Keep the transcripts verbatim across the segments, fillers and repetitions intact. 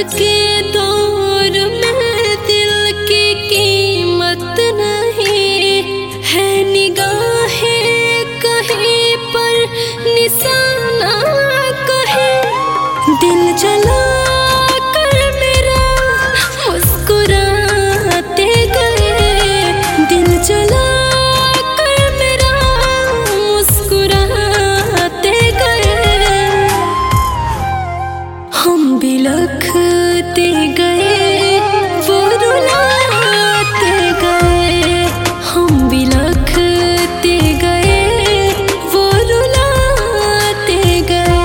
के दौर में दिल की कीमत नहीं है, निगाहें कहीं पर निशाना कहे। दिल जला कर मेरा मुस्कुराते गए, दिल जला कर मेरा मुस्कुराते गए। हम बिलखते गए वो रुलाते गए, हम बिलखते गए वो रुलाते गए।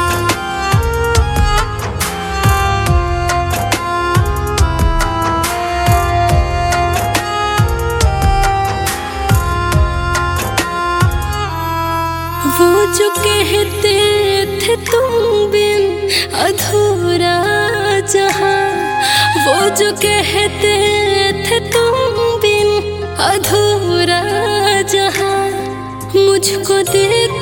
वो जो कहते थे तुम बिन अधूरा जहां, वो जो कहते थे तुम बिन अधूरा जहां, मुझको देख